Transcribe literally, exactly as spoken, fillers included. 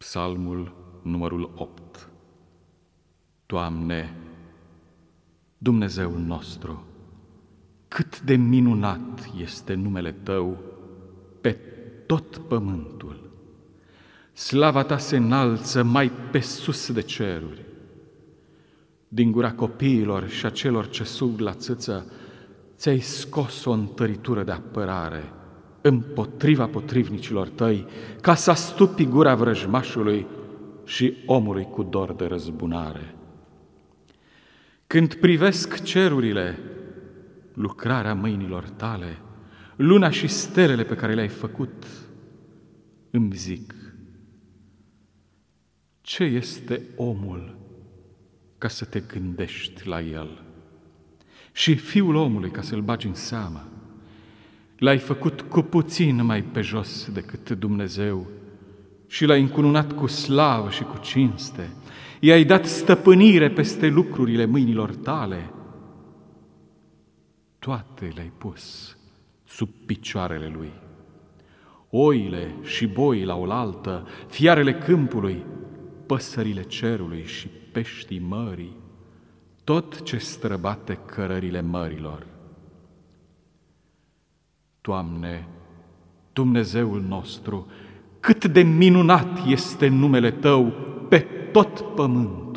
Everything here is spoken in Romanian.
Psalmul numărul opt. Doamne, Dumnezeul nostru, cât de minunat este numele Tău pe tot pământul! Slava Ta se înalță mai pe sus de ceruri. Din gura copiilor și a celor ce sug la țâță, Ți-ai scos o întăritură de apărare împotriva potrivnicilor Tăi, ca să astupi gura vrăjmașului și omului cu dor de răzbunare. Când privesc cerurile, lucrarea mâinilor Tale, luna și stelele pe care le-ai făcut, îmi zic: ce este omul ca să te gândești la el? Și fiul omului ca să-l bagi în seamă? L-ai făcut cu puțin mai pe jos decât Dumnezeu și l-ai încununat cu slavă și cu cinste. I-ai dat stăpânire peste lucrurile mâinilor Tale. Toate le-ai pus sub picioarele Lui. Oile și boii la oaltă, fiarele câmpului, păsările cerului și peștii mării, tot ce străbate cărările mărilor. Doamne, Dumnezeul nostru, cât de minunat este numele Tău pe tot pământul!